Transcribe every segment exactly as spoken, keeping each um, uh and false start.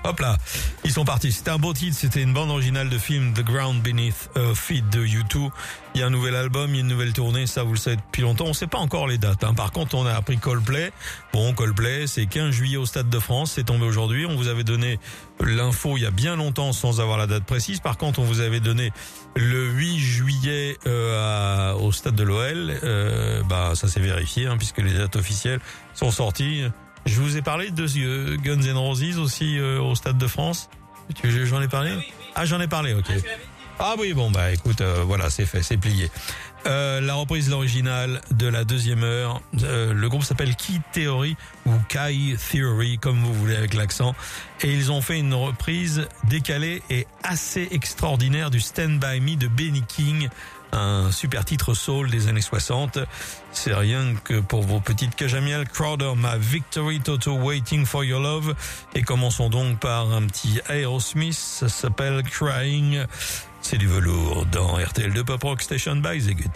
Hop là, ils sont partis. C'était un beau titre, c'était une bande originale de film The Ground Beneath a Feet de U deux. Il y a un nouvel album, il y a une nouvelle tournée, ça vous le savez depuis longtemps. On sait pas encore les dates. Hein. Par contre, on a appris Coldplay. Bon, Coldplay, c'est quinze juillet au Stade de France, c'est tombé aujourd'hui. On vous avait donné l'info il y a bien longtemps sans avoir la date précise. Par contre, on vous avait donné le huit juillet euh, à, au Stade de l'O L. Euh, bah, ça s'est vérifié hein, puisque les dates officielles sont sorties. Je vous ai parlé de euh, Guns N' Roses aussi euh, au Stade de France. Tu, j'en ai parlé? Ah, oui, oui. Ah, j'en ai parlé, ok. Ah oui, bon bah écoute, euh, voilà, c'est fait, c'est plié. Euh, la reprise l'originale de la deuxième heure. Euh, le groupe s'appelle Key Theory ou Kai Theory, comme vous voulez avec l'accent. Et ils ont fait une reprise décalée et assez extraordinaire du Stand By Me de Benny King. Un super titre soul des années soixante. C'est rien que pour vos petites cages à miel. Crowder, My Victory, Toto, Waiting for Your Love. Et commençons donc par un petit Aerosmith. Ça s'appelle Crying. C'est du velours dans R T L deux Pop Rock Station by Zegut.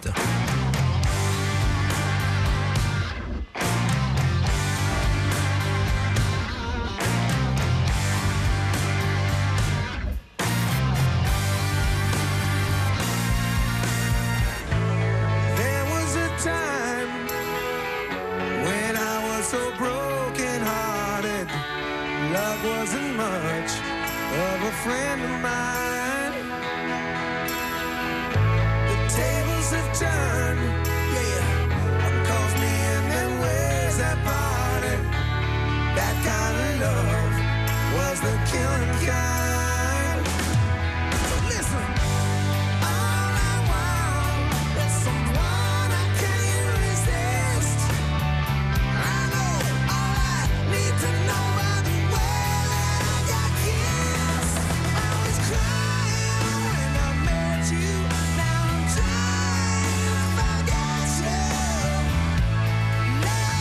Love wasn't much of a friend of mine. The tables have turned, yeah. One calls me and then where's that party? That kind of love was the killing kind. So listen, all I want is someone I can't resist. I know all I need to know.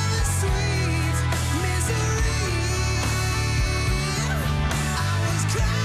Sweet misery. I was crying.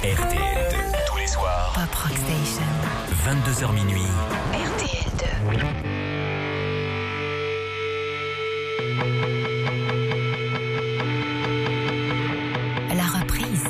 R T L deux. Tous les soirs. Pop Rock Station. vingt-deux heures minuit. R T L deux. La reprise.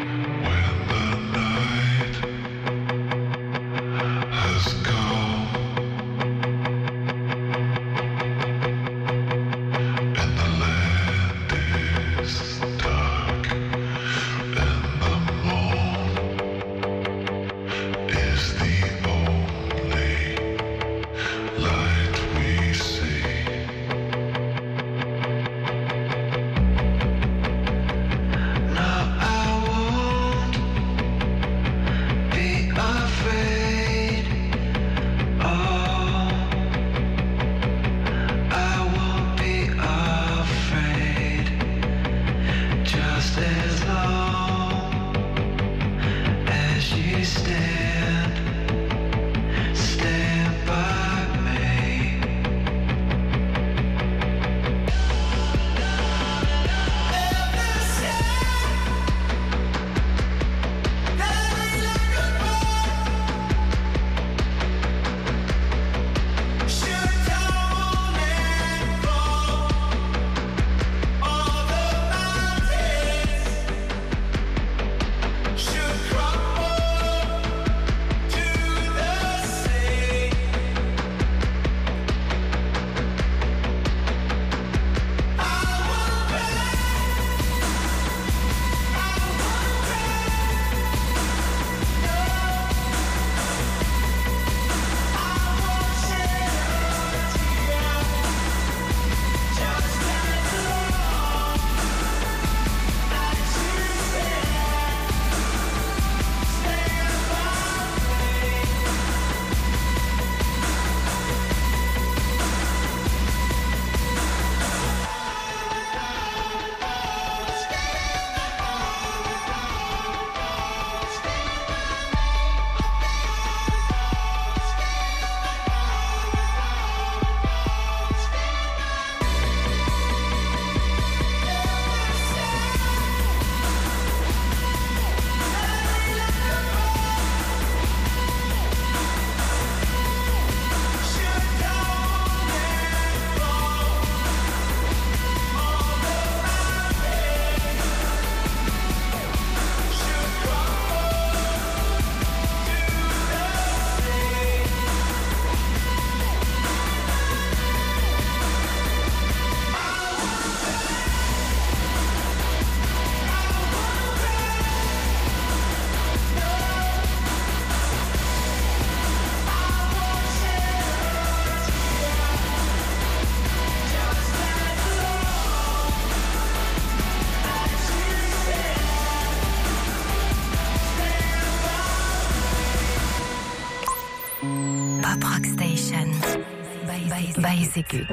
Exécute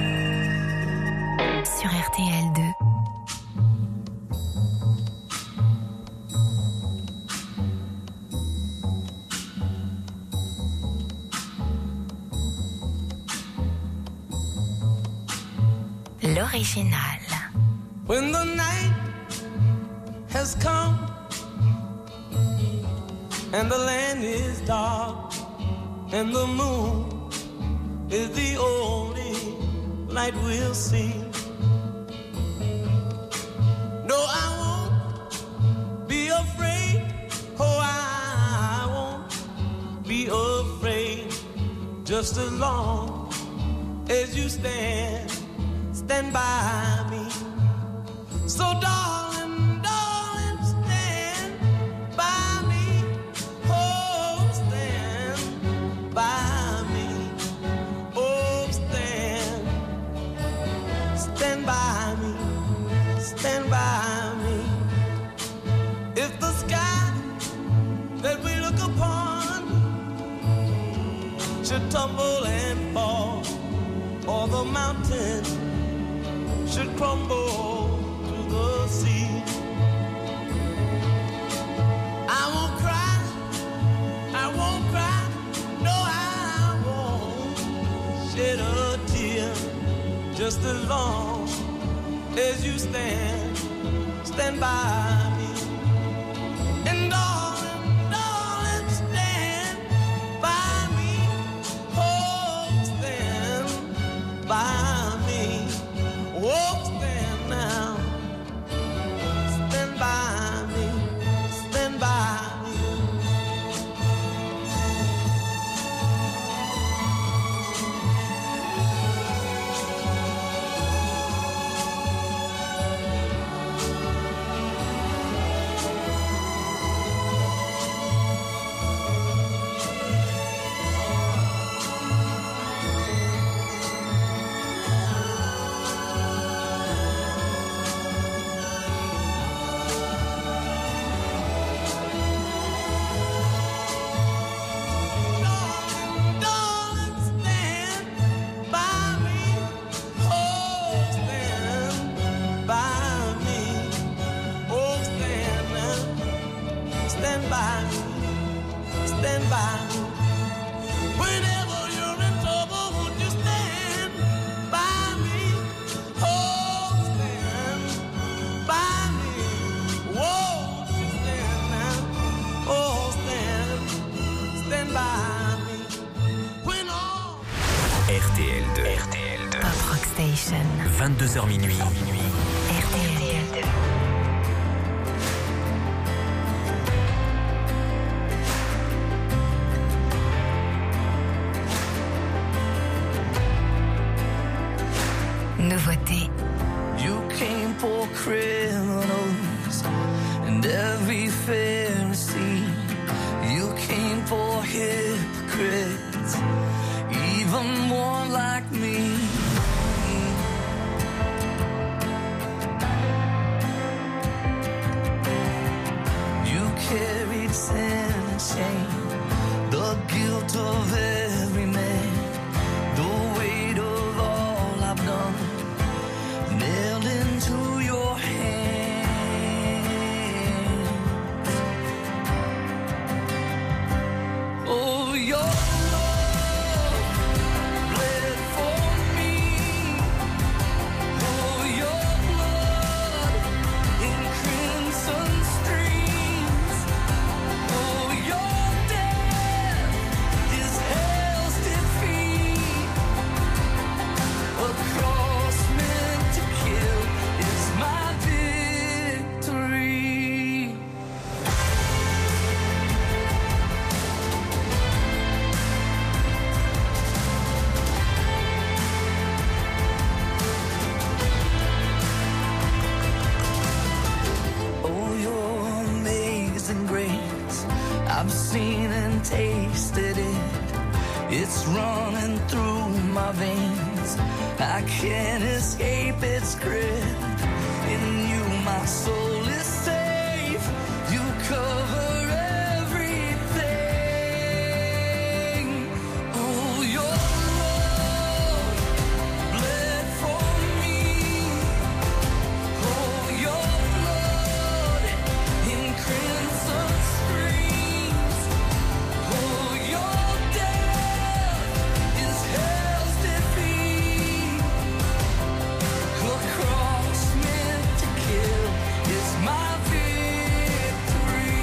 sur R T L deux. L'original. When the night has come and the land is dark and the moon is the only light we'll see. No, I won't be afraid. Oh, I won't be afraid. Just as long as you stand, stand by me. So darling, darling, stand by me. Oh, stand by me. Stand by me, stand by me. If the sky that we look upon should tumble and fall, or the mountain should crumble to the sea, I won't cry, I won't cry, no, I won't shed a tear. Just as long as you stand, stand by me. And all stand by me, stand by me. Whenever you're in trouble, won't you stand by me? Oh, stand by me. Won't you stand now? Oh, stand, stand by me. When all R T L deux. R T L deux. Pop Rock Station. vingt-deux heures minuit. R T L deux. Nouveauté. you came for criminals and every Pharisee. You came for hypocrites, even one like me. You carried sin and shame, the guilt of every man, the weight of all I've done, nailed into your hands. Oh, your love bled for me. Oh, your blood in crimson streams. Oh, your death is hell's defeat. A cross meant to kill is my victory. Oh, your amazing grace, I've seen and tasted it. It's running through my veins. I can't escape its grip. In you, my soul is safe. You cover everything. Oh, your love bled for me. Oh, your blood in crimson streams. Oh, your death is hell's defeat. A cross meant to kill is my victory.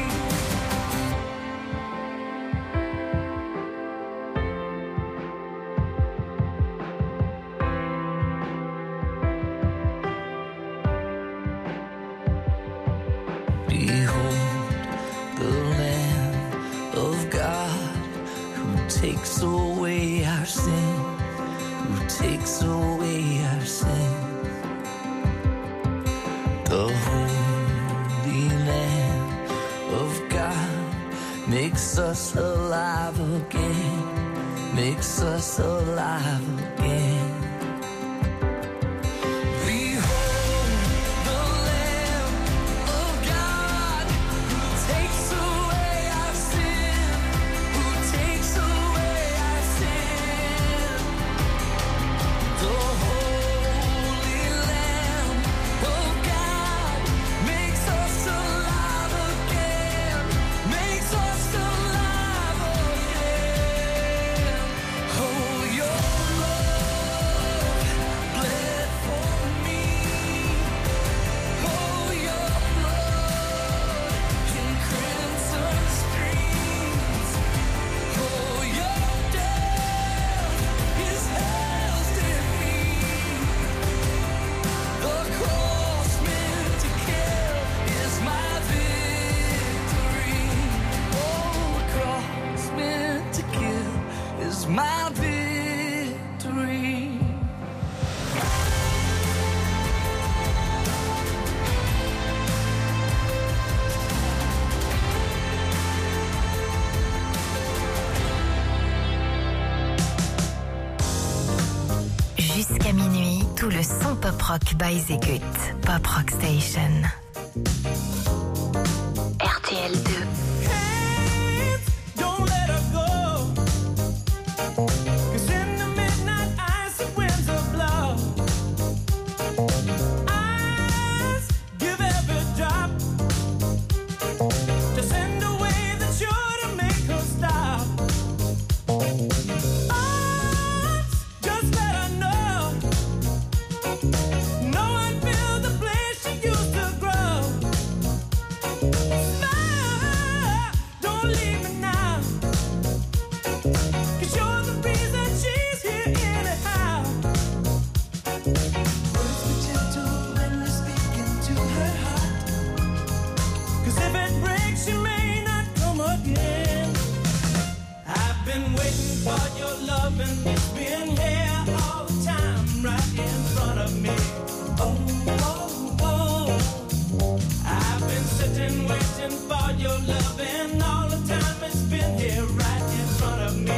Behold the Lamb of God who takes away our sin, who takes away our sin. The Holy Lamb of God makes us alive again, makes us alive again. Behold the Lamb of God who takes away our sin, who takes away our sin. The Holy Lamb of God makes us alive again, makes us alive again. Oh, your love bled for me. Oh, your blood in crimson streams. Oh, your death is hell's defeat. The cross meant to kill is my victory. Oh, the cross meant to kill is my victory. Jusqu'à minuit, tout le son Pop Rock by Zegut. Pop Rock Station. R T L deux. Don't let her go. 'Cause in the midnight ice, the winds of blood. Eyes give every drop. Just waiting for your love and it's been here all the time, right in front of me. Oh, oh, oh. I've been sitting waiting for your love and all the time it's been here right in front of me.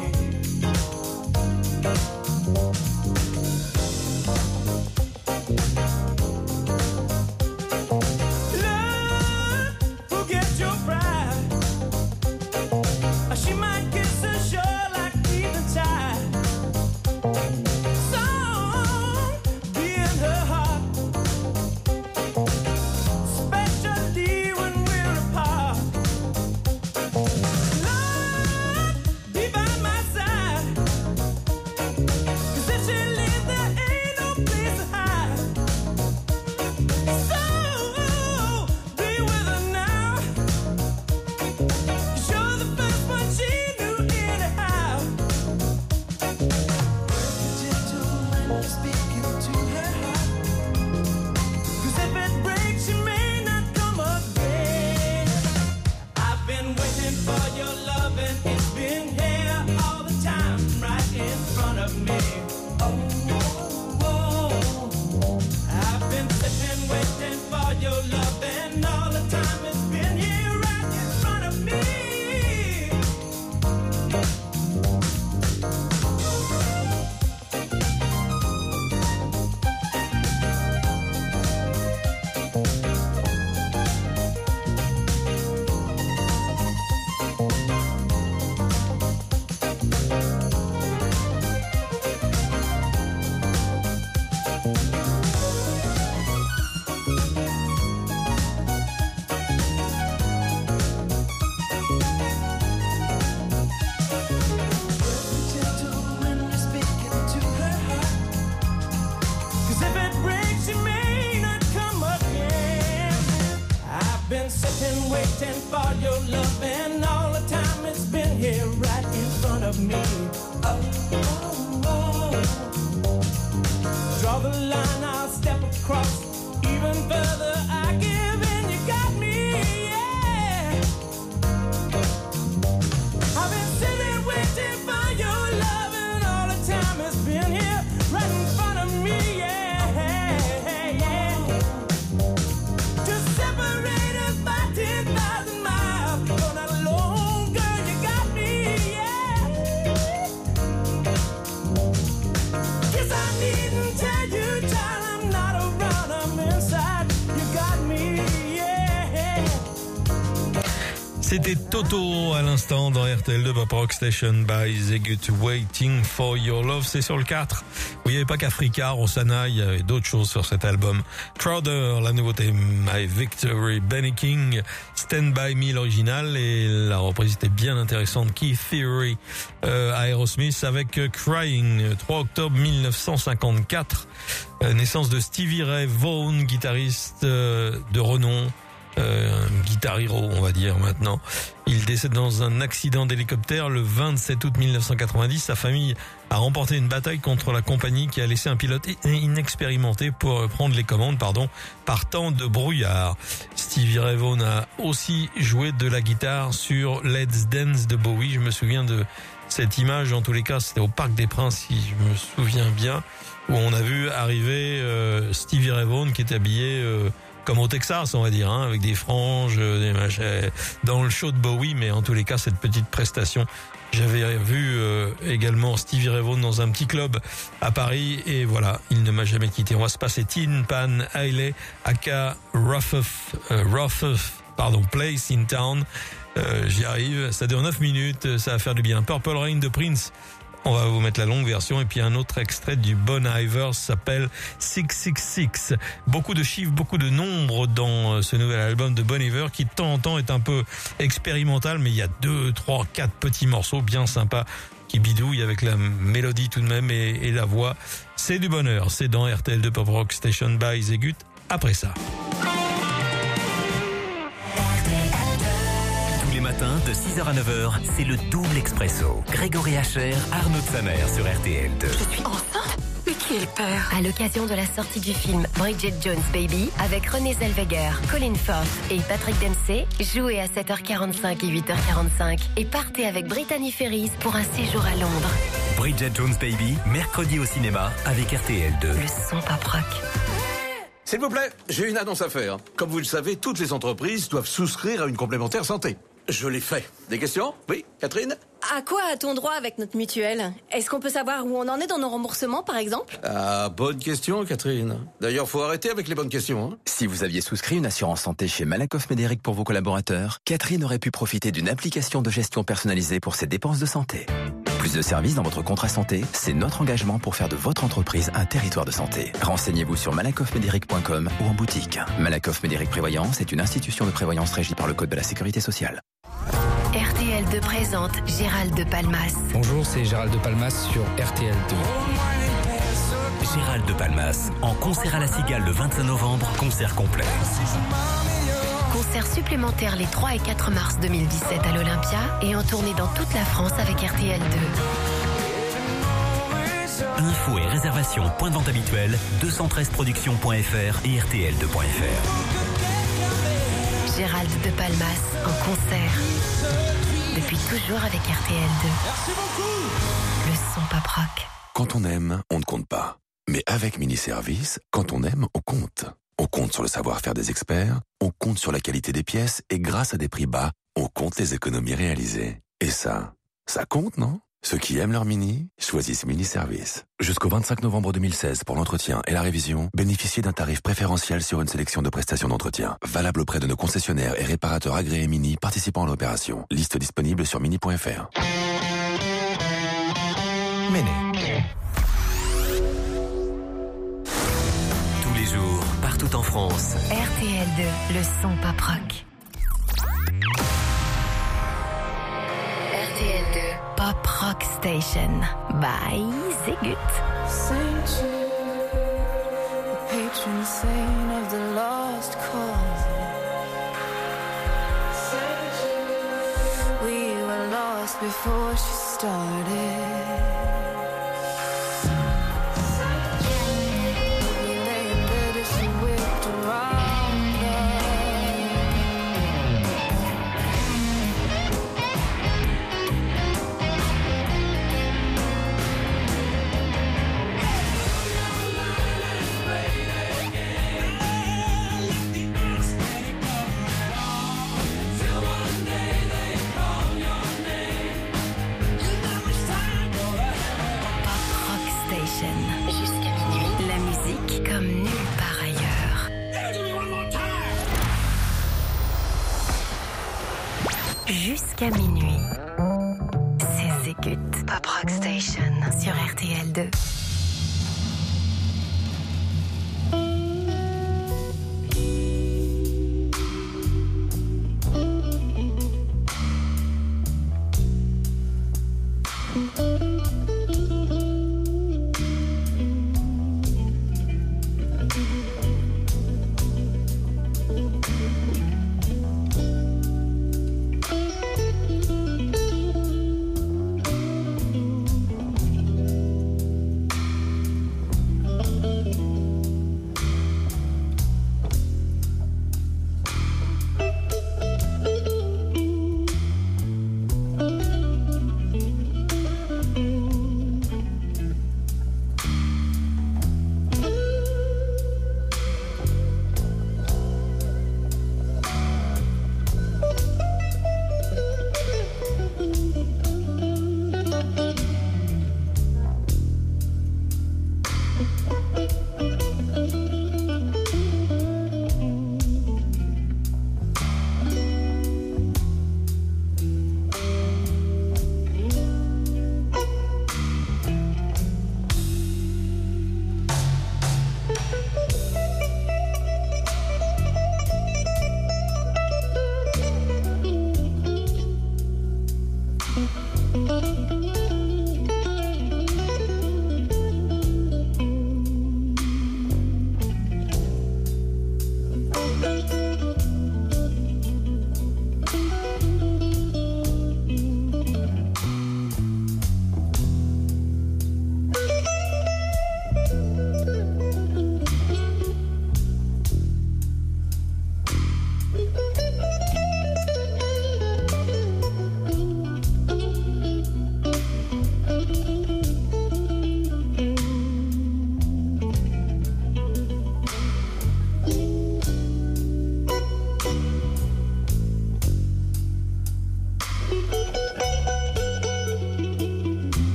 C'était Toto à l'instant dans R T L deux Pop Rock Station by Zegut, Waiting for Your Love. C'est sur le quatre où il n'y avait pas qu'Africa, Rosanna, il y avait d'autres choses sur cet album. Crowder, la nouveauté My Victory, Benny King, Stand By Me l'original et la reprise était bien intéressante. Keith Theory, euh, Aerosmith avec Crying, trois octobre mille neuf cent cinquante-quatre, euh, naissance de Stevie Ray Vaughan, guitariste euh, de renom. Euh, guitar hero, on va dire maintenant. Il décède dans un accident d'hélicoptère le vingt-sept août mille neuf cent quatre-vingt-dix. Sa famille a remporté une bataille contre la compagnie qui a laissé un pilote inexpérimenté pour prendre les commandes, pardon, par temps de brouillard. Stevie Ray Vaughan a aussi joué de la guitare sur Let's Dance de Bowie. Je me souviens de cette image, en tous les cas, c'était au Parc des Princes, si je me souviens bien, où on a vu arriver euh, Stevie Ray Vaughan qui était habillé euh, comme au Texas, on va dire, hein, avec des franges, des machins, dans le show de Bowie, mais en tous les cas, cette petite prestation. J'avais vu euh, également Stevie Ray Vaughan dans un petit club à Paris, et voilà, il ne m'a jamais quitté. On va se passer Tin Pan Alley, aka Rough, euh, Rough, pardon, Place in Town. Euh, j'y arrive, ça dure neuf minutes, ça va faire du bien. Purple Rain de Prince. On va vous mettre la longue version et puis un autre extrait du Bon Iver s'appelle six six six. Beaucoup de chiffres, beaucoup de nombres dans ce nouvel album de Bon Iver qui de temps en temps est un peu expérimental, mais il y a deux, trois, quatre petits morceaux bien sympas qui bidouillent avec la mélodie tout de même et, et la voix. C'est du bonheur, c'est dans R T L deux Pop Rock Station by Zegut. Après ça. Matin de six heures à neuf heures, c'est le double expresso. Grégory Hacher, Arnaud de Samer sur R T L deux. Je suis enceinte? Mais qui est le père? À l'occasion de la sortie du film Bridget Jones Baby, avec Renée Zellweger, Colin Firth et Patrick Dempsey, jouez à sept heures quarante-cinq et huit heures quarante-cinq et partez avec Brittany Ferries pour un séjour à Londres. Bridget Jones Baby, mercredi au cinéma avec R T L deux. Le son pop rock. S'il vous plaît, j'ai une annonce à faire. Comme vous le savez, toutes les entreprises doivent souscrire à une complémentaire santé. Je l'ai fait. Des questions? Oui, Catherine? À quoi a-t-on droit avec notre mutuelle? Est-ce qu'on peut savoir où on en est dans nos remboursements, par exemple? Ah, bonne question, Catherine. D'ailleurs, faut arrêter avec les bonnes questions. Hein. Si vous aviez souscrit une assurance santé chez Malakoff Médéric pour vos collaborateurs, Catherine aurait pu profiter d'une application de gestion personnalisée pour ses dépenses de santé. Plus de services dans votre contrat santé, c'est notre engagement pour faire de votre entreprise un territoire de santé. Renseignez-vous sur malakoff médéric point com ou en boutique. Malakoff Médéric Prévoyance est une institution de prévoyance régie par le Code de la Sécurité sociale. R T L deux présente Gérald de Palmas. Bonjour, c'est Gérald de Palmas sur R T L deux. Gérald de Palmas, en concert à la Cigale le vingt-cinq novembre, concert complet. Concert supplémentaire les trois et quatre mars deux mille dix-sept à l'Olympia et en tournée dans toute la France avec R T L deux. Infos et réservations, point de vente habituel, deux cent treize productions point f r et R T L deux point f r. Gérald de Palmas en concert. Depuis toujours avec R T L deux. Merci beaucoup. Le son pop rock. Quand on aime, on ne compte pas. Mais avec Mini Service, quand on aime, on compte. On compte sur le savoir-faire des experts, on compte sur la qualité des pièces et grâce à des prix bas, on compte les économies réalisées. Et ça, ça compte, non? Ceux qui aiment leur Mini, choisissent Mini Service. Jusqu'au vingt-cinq novembre deux mille seize, pour l'entretien et la révision, bénéficiez d'un tarif préférentiel sur une sélection de prestations d'entretien. Valable auprès de nos concessionnaires et réparateurs agréés Mini participant à l'opération. Liste disponible sur mini point f r. Méné. Tous les jours, partout en France. R T L deux, le son pop rock. R T L deux, Pop Rock Station by Zegut. Saint Jude, the patron saint of the lost cause. Saint Jude, we were lost before she started. Jusqu'à minuit, la musique comme nulle part ailleurs. Jusqu'à minuit, c'est Zegut, Pop Rock Station sur R T L deux.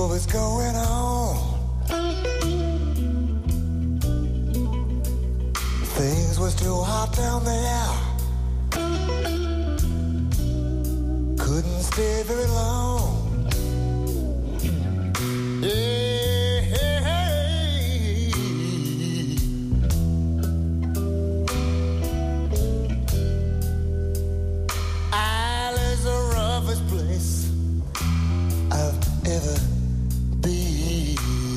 what was going on. Things was too hot down there. Couldn't stay very long. Hey, hey, hey. Isle is the roughest place I've ever been.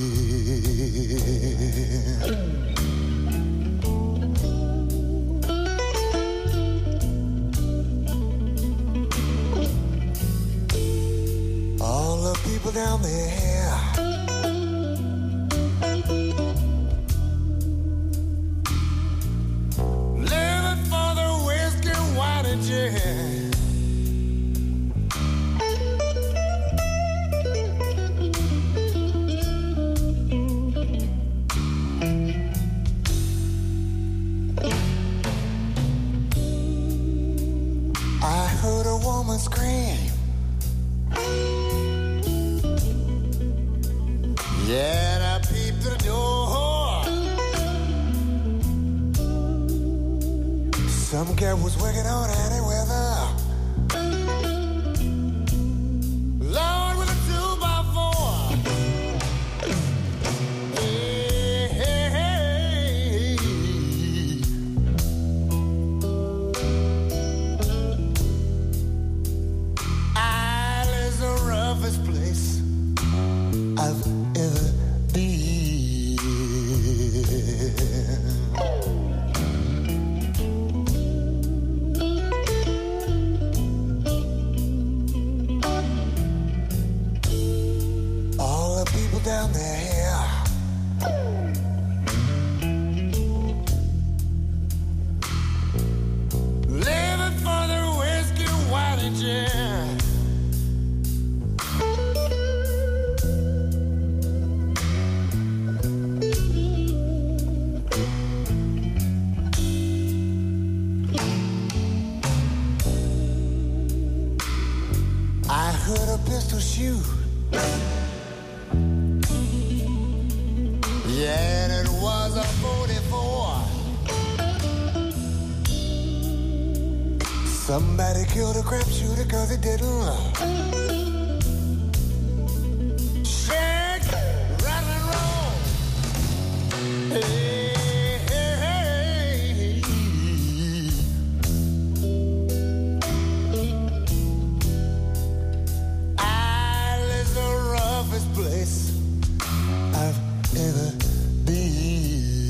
All the people down there, living for the whiskey, wine, and gin. I heard a woman scream. Yeah, and I peeped through the door. Some guy was working on any weather. Lord, with a two by four. Hey, hey, hey. Isle is the roughest place I've ever been. All the people down there, living for the whiskey, wine, and gin. I heard a pistol shoot. Yeah, and it was a forty-four. Somebody killed a crap shooter cause he didn't shake, rattle and roll. Hey, hey, hey. Isle is the roughest place I've ever been.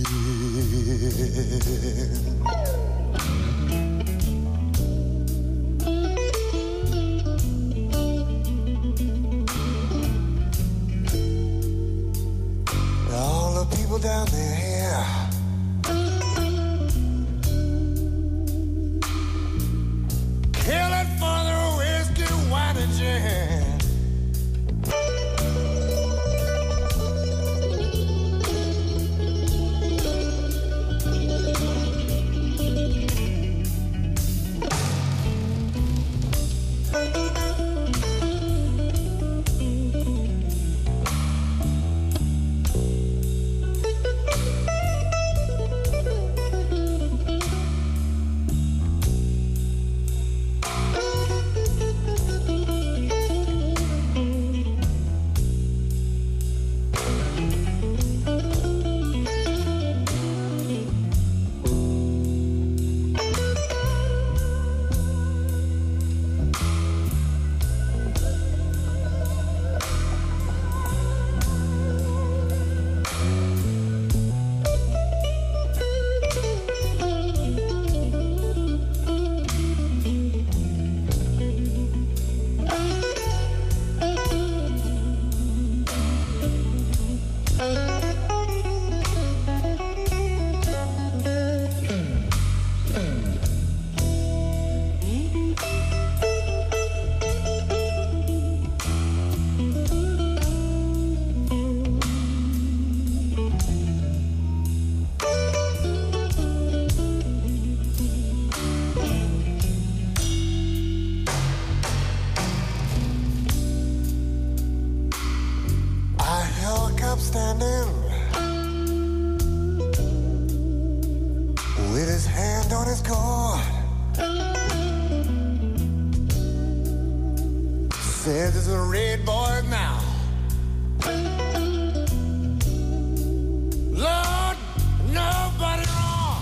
standing with his hand on his cord. Says there's a red boy now. Lord, nobody wrong.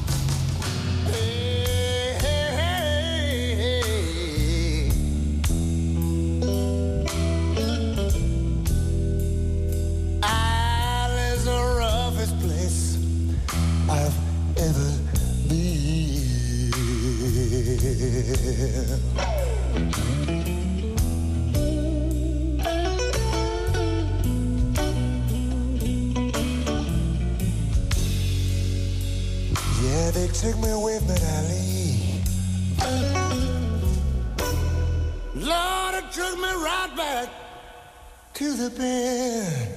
Hey, hey, hey, hey. Isle is the roughest place I've ever been. Yeah, they took me away from that alley. Lord, it took me right back to the bed.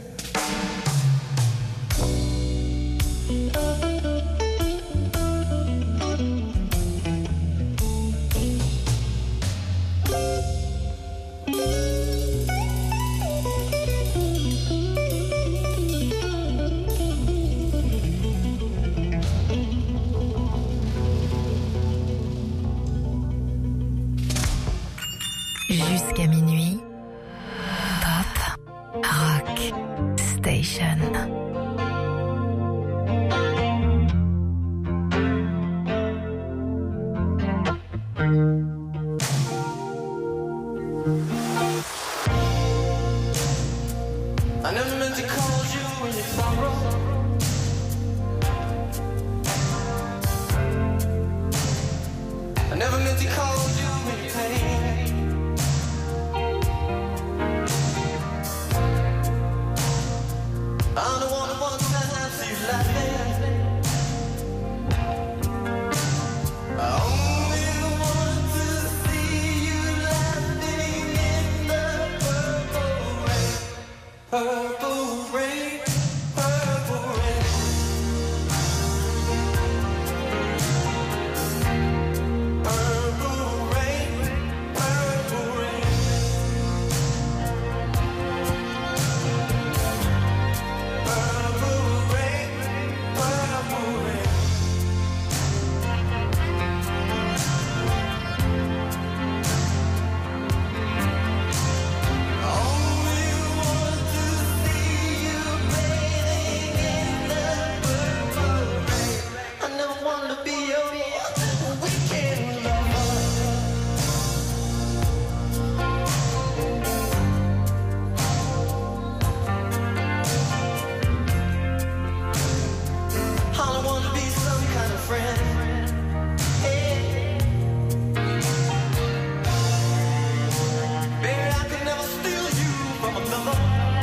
Jusqu'à minuit, Pop Rock Station. I never meant to call you in your sorrow. I never meant to call you in your pain. I'm the one who wants to see you laughing. I only want to see you laughing in the purple rain. Purple rain, purple rain. Purple rain, purple rain. Purple rain, purple rain. I only want to see you bathing in the purple rain. I never want to be your weekend lover. I don't want to be some kind of friend. Hey. Baby, I could never steal you from another.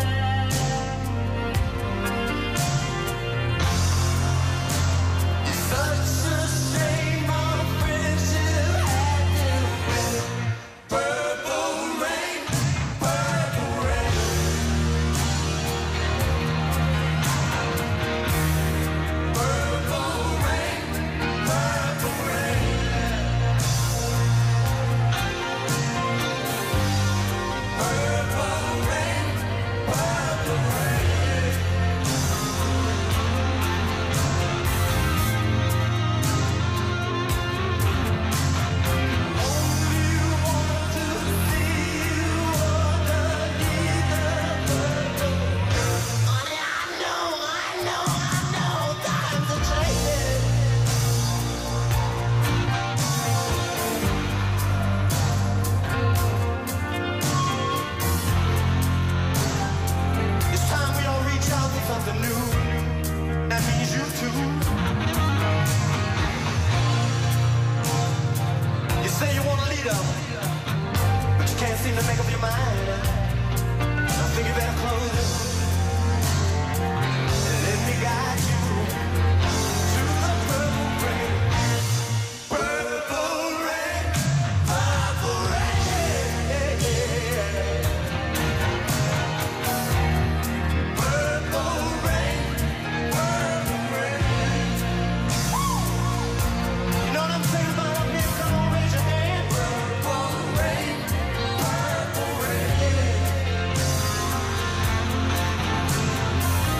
It's such a shame our friendship had to end. Purple rain, purple rain. Purple rain, purple rain. Purple rain, purple rain. Only want to see you underneath the purple. Honey, I know, I know, I know, times are changing. It's time we all reach out for something new. That means you too. You say you want a leader, but you can't seem to make up your mind. I think you better close it and let me guide you to the purple rain. Purple rain, purple rain. Purple rain, purple rain. You know what I'm saying about up here? Come on, raise your hand. Purple rain, purple rain.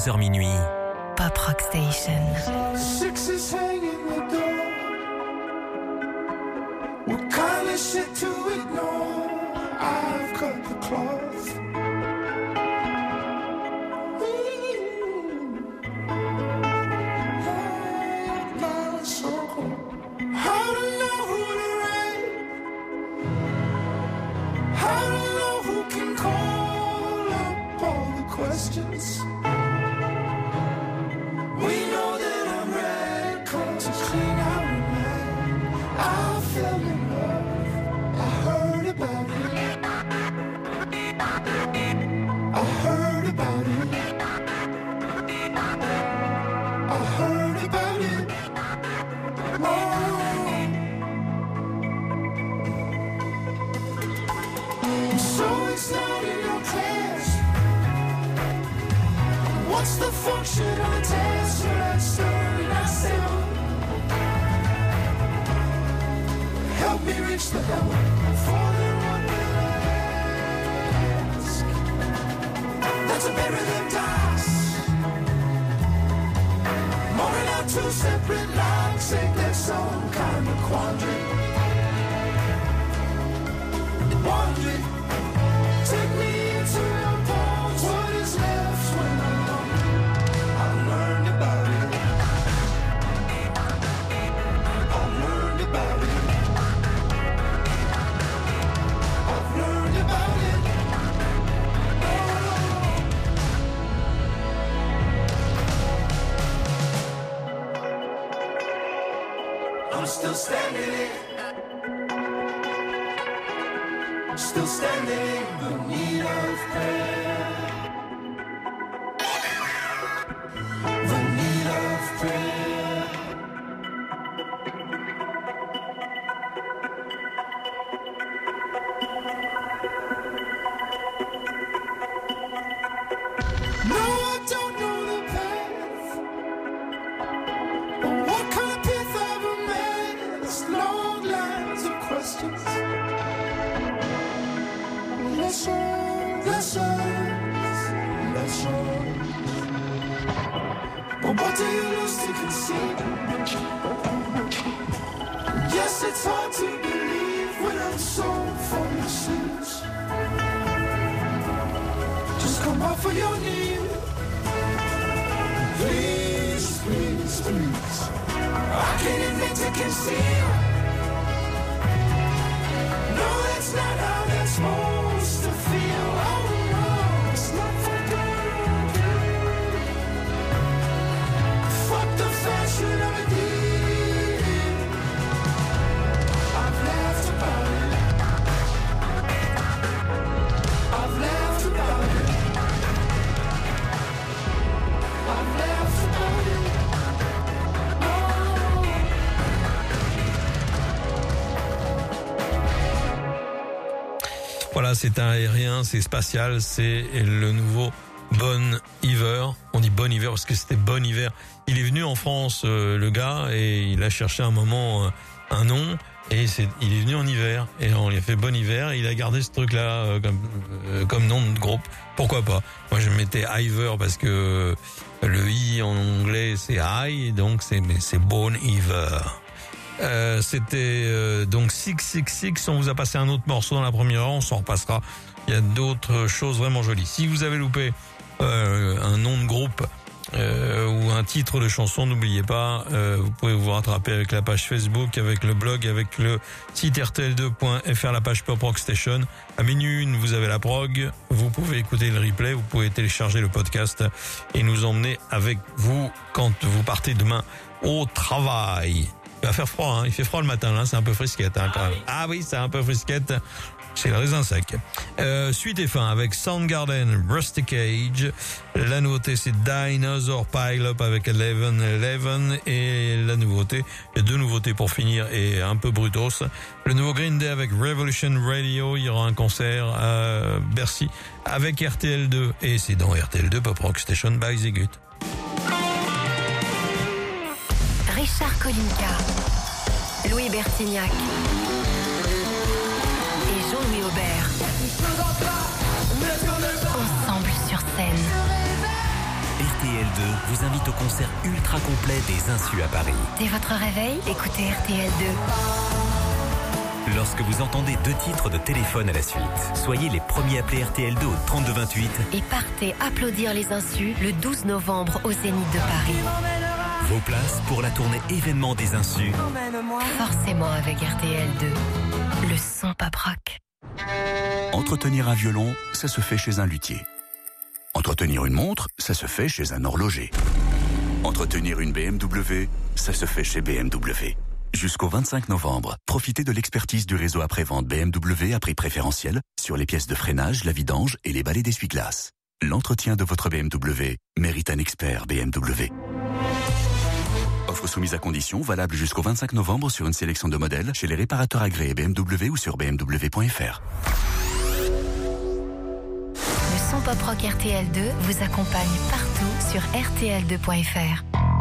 onze heures minuit. Pop Rock Station. Six is hanging the door. What kind of shit to ignore? I've cut the cloth. How to know who to rate? How to know who can call up all the questions? We know that I'm right, come to clean out a night. I fell in love, I heard about it. I heard about it. I heard about it. Oh. So it's not in your class. What's the function of the test? Should I start myself? Help me reach the level for the one will ask. That's a better than dice. Moving out two separate lines, ain't there some kind of quandary? Wandering, take me into your bones. What is left when I'm gone? I've learned about it. I've learned about it. I've learned about it. Oh. I'm still standing here. Still standing in the need of prayer. The need of prayer. No, I don't know the path. But what kind of path I've amassed? Long lines of questions. Lessons, lessons, lessons. But what do you lose to concede? Yes, it's hard to believe when I'm so from the seas. Just come off of your knee. Please, please, please. I can't admit to conceal. No, that's not how that's supposed to feel. Oh no, it's not for good. Fuck the fashion of it. I've laughed about it. I've laughed about it. I've laughed about it. Voilà, c'est un aérien, c'est spatial, c'est le nouveau Bon Iver. On dit Bon Iver parce que c'était Bon Hiver. Il est venu en France, euh, le gars, et il a cherché un moment euh, un nom, et c'est, il est venu en hiver, et on lui a fait Bon Hiver, et il a gardé ce truc-là euh, comme, euh, comme nom de groupe. Pourquoi pas? Moi, je mettais Iver parce que le I en anglais, c'est I, donc c'est, c'est Bon Iver. Euh, c'était euh, donc six six six. On vous a passé un autre morceau dans la première heure, on s'en repassera. Il y a d'autres choses vraiment jolies. Si vous avez loupé euh, un nom de groupe euh, ou un titre de chanson, n'oubliez pas, euh, vous pouvez vous rattraper avec la page Facebook, avec le blog, avec le site R T L deux point F R, la page Pop Rock Station. À minuit une, vous avez la prog, vous pouvez écouter le replay, vous pouvez télécharger le podcast et nous emmener avec vous quand vous partez demain au travail. Il va faire froid, hein. Il fait froid le matin, là, c'est un peu frisquette, hein, quand même. Ah oui, c'est un peu frisquette. C'est le raisin sec. Euh, suite et fin avec Soundgarden, Rusty Cage. La nouveauté, c'est Dinosaur Pile Up avec Eleven Eleven. Et la nouveauté, il y a deux nouveautés pour finir et un peu brutos. Le nouveau Green Day avec Revolution Radio. Il y aura un concert à Bercy avec R T L deux. Et c'est dans R T L deux Pop Rock Station by Zegut. Richard Kolinka, Louis Bertignac et Jean-Louis Aubert. Ensemble sur scène. R T L deux vous invite au concert ultra complet des Insus à Paris. Dès votre réveil, écoutez R T L deux. Lorsque vous entendez deux titres de téléphone à la suite, soyez les premiers à appeler R T L deux au trente-deux vingt-huit. Et partez applaudir les Insus le douze novembre au Zénith de Paris. Vos places pour la tournée événement des Insus. Forcément avec R T L deux. Le son pop rock. Entretenir un violon, ça se fait chez un luthier. Entretenir une montre, ça se fait chez un horloger. Entretenir une B M W, ça se fait chez B M W. Jusqu'au vingt-cinq novembre, profitez de l'expertise du réseau après-vente B M W à prix préférentiel sur les pièces de freinage, la vidange et les balais d'essuie-glace. L'entretien de votre B M W mérite un expert B M W. Offre soumise à conditions, valable jusqu'au vingt-cinq novembre sur une sélection de modèles chez les réparateurs agréés B M W ou sur b m w point f r. Le son pop rock R T L deux vous accompagne partout sur r t l deux point f r.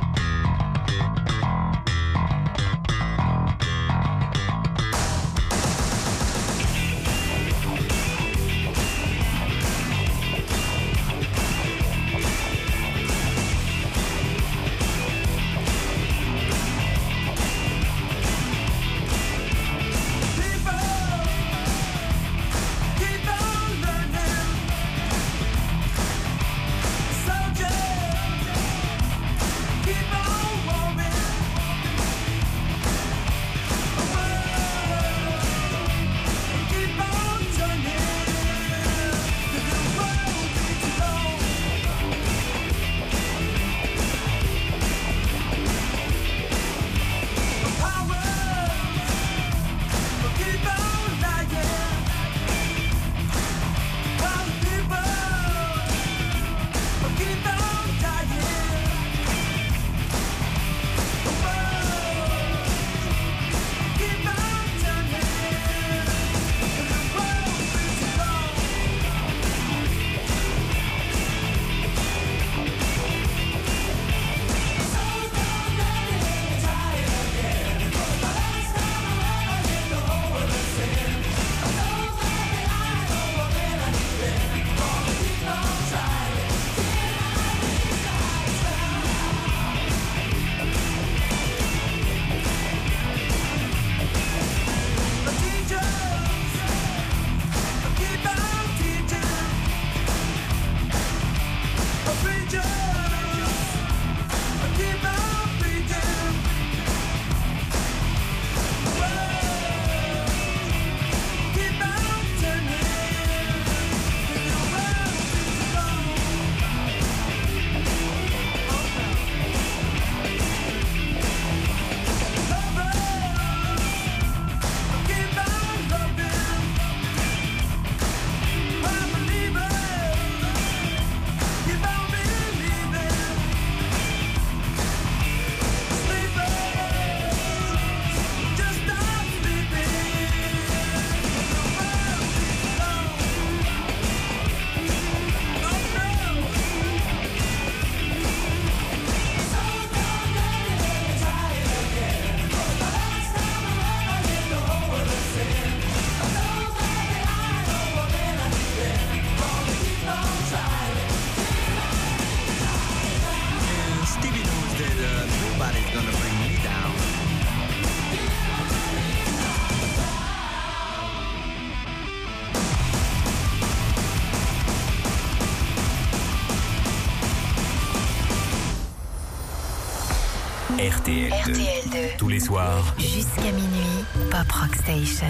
R T L deux. R T L deux. Tous les soirs. Jusqu'à minuit, Pop Rock Station.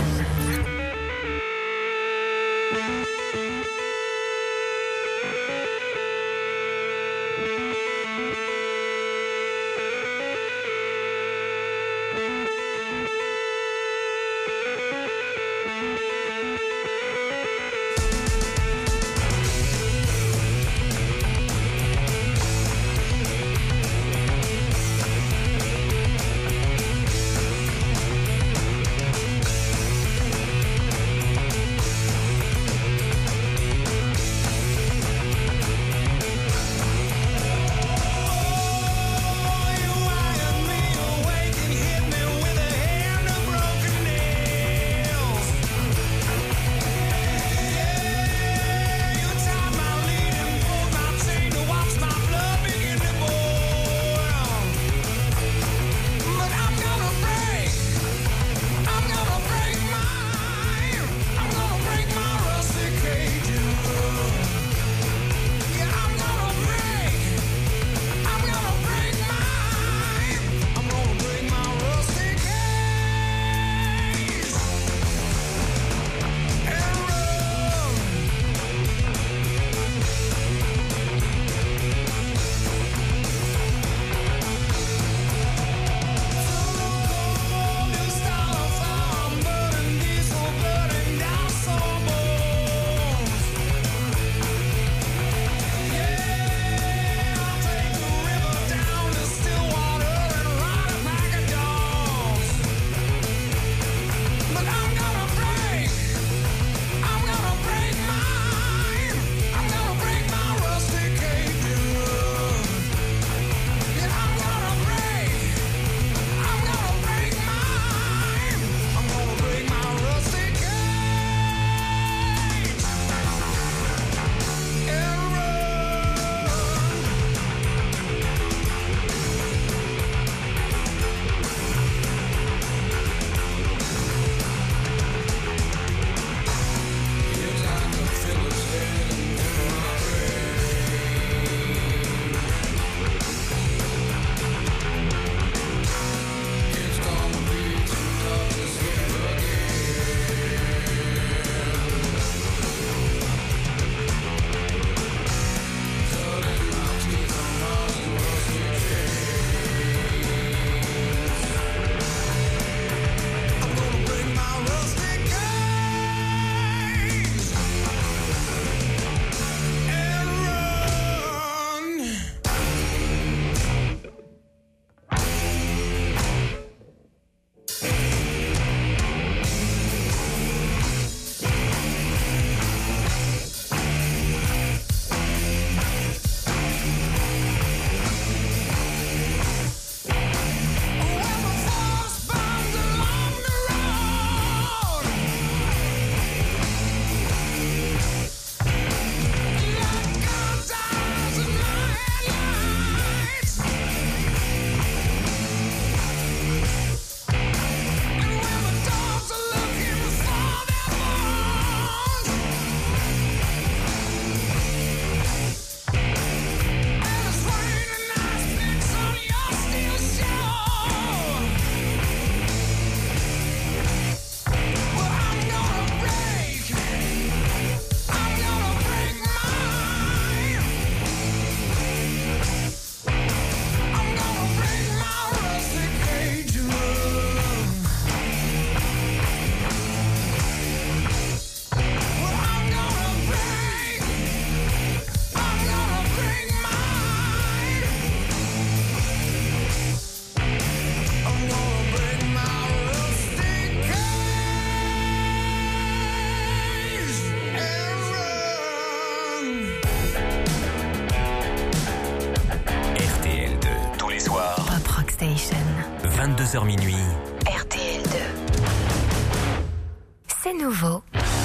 vingt-deux heures minuit. R T L deux. C'est nouveau.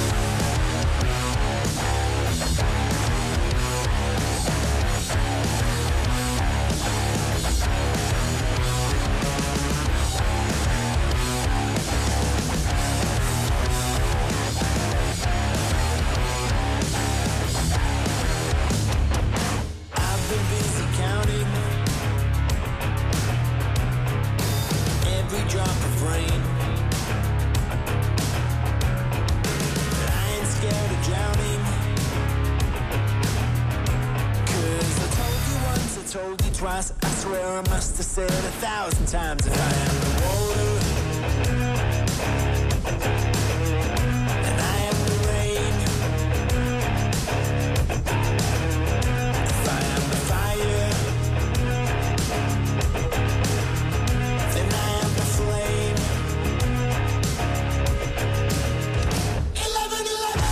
Twice, I swear I must have said a thousand times if I am the water and I am the rain, if I am the fire, then I am the flame. Eleven, eleven.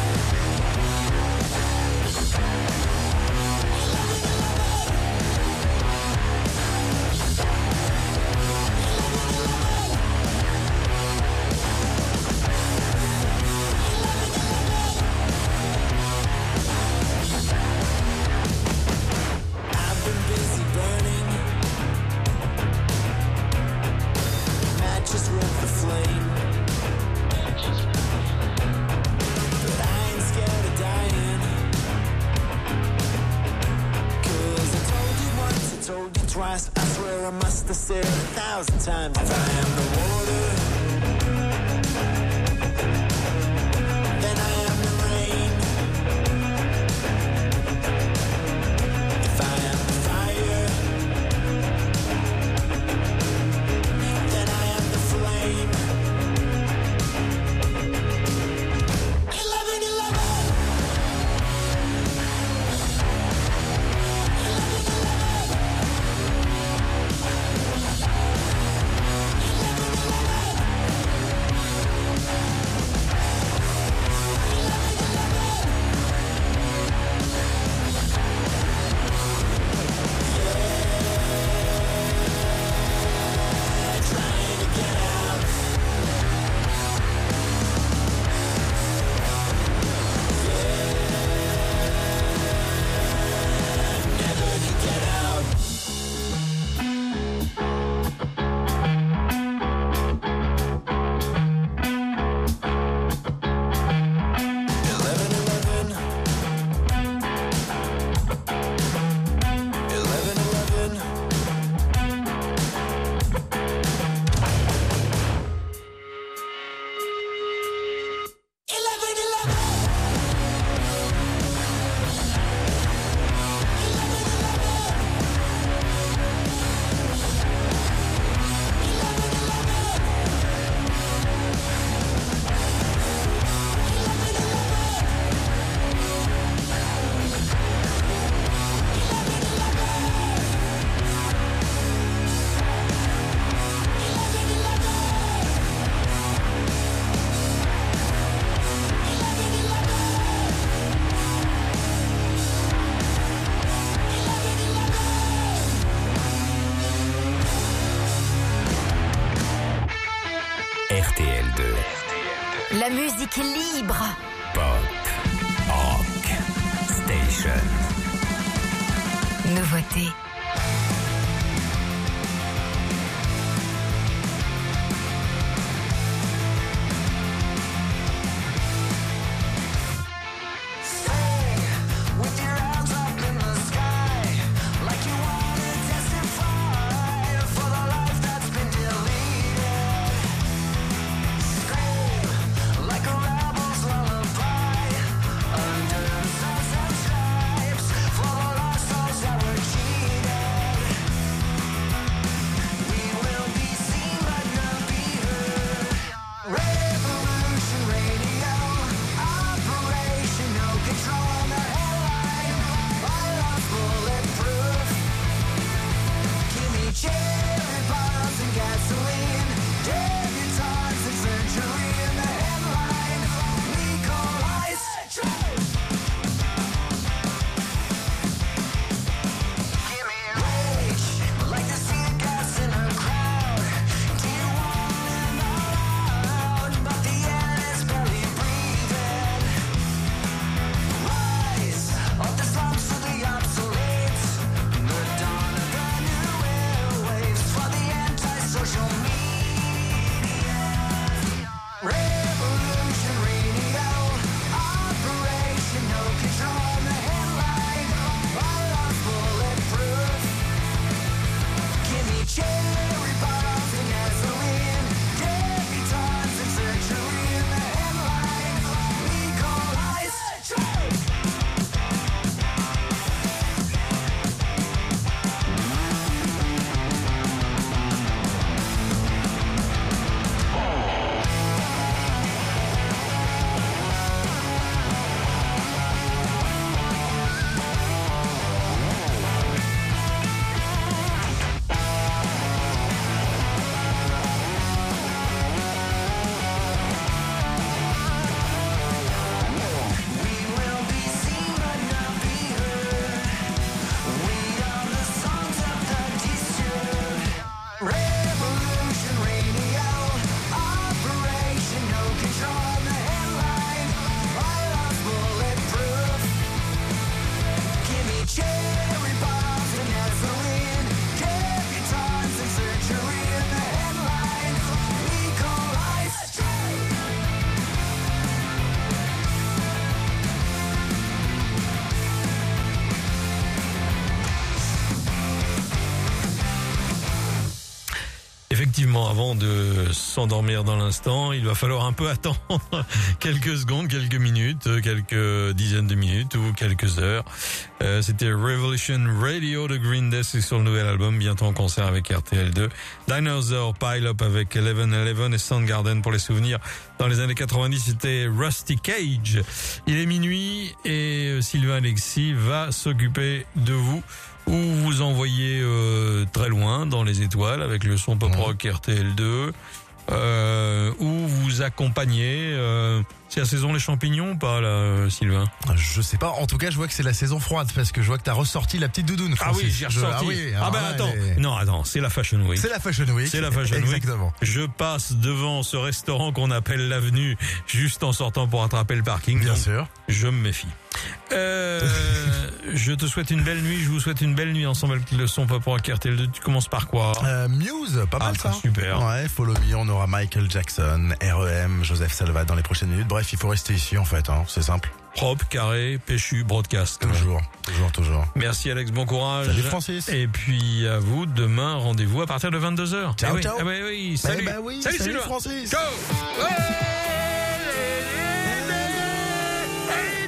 Twice, I swear I must have said a thousand times if I am the water, then I am the rain, if I am the fire, then I am the flame. Eleven, eleven. R T L deux. La musique libre. Pop. Rock. Station. Nouveauté. Under sunset stripes for the lost souls that were cheated. effectivement, avant de s'endormir dans l'instant, il va falloir un peu attendre quelques secondes, quelques minutes, quelques dizaines de minutes ou quelques heures. Euh, c'était Revolution Radio de Green Day, c'est sur le nouvel album, bientôt en concert avec R T L deux. Dinosaur Pile Up avec Eleven Eleven et Soundgarden pour les souvenirs. Dans les années quatre-vingt-dix, c'était Rusty Cage. Il est minuit et Sylvain Alexis va s'occuper de vous. Ou vous envoyez euh, très loin dans les étoiles avec le son pop rock R T L deux, euh, ou vous accompagnez. Euh, c'est la saison des champignons ou pas là, Sylvain? Je sais pas. En tout cas, je vois que c'est la saison froide parce que je vois que t'as ressorti la petite doudoune. Francis. Ah oui, j'ai ressorti. Je... Ah, oui, ah ben là, attends. Les... Non, attends, c'est la Fashion Week. C'est la Fashion Week. C'est la Fashion Week. Exactement. Je passe devant ce restaurant qu'on appelle l'Avenue juste en sortant pour attraper le parking. Bien donc, sûr. Je me méfie. Euh, je te souhaite une belle nuit, je vous souhaite une belle nuit ensemble avec le son pop rock R T L deux. Tu commences par quoi? euh, Muse, pas mal ah, ça. Super. Ouais, Follow Me, on aura Michael Jackson, R E M, Joseph Salvat dans les prochaines minutes. Bref, il faut rester ici en fait, hein, c'est simple. Propre, carré, péchu, broadcast. Toujours, toujours, toujours. Merci Alex, bon courage. Salut Francis. Et puis à vous, demain, rendez-vous à partir de vingt-deux heures. Ciao, eh ciao. Oui. Ah bah oui, salut. Eh bah oui, salut, salut salut Francis. Go. Ouais.